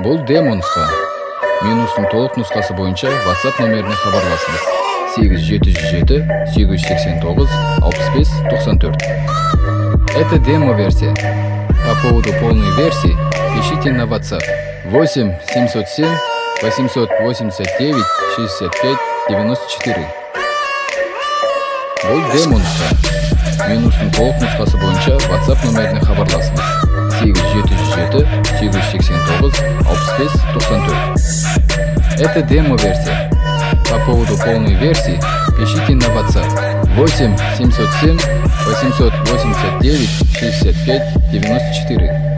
Бул демо нуска. Менюстун толук нускасы боюнча WhatsApp номерине кабарласыңыз. 8707 889 65 94. Это демо-версия. По поводу полной версии пишите на WhatsApp 8 707 889 65 94. Бул демо нуска. Менюстун толук нускасы боюнча WhatsApp номерине кабарласыңыз. 8707 889 65 94. Это демо-версия. По поводу полной версии пишите на WhatsApp 8 707 889 65 94.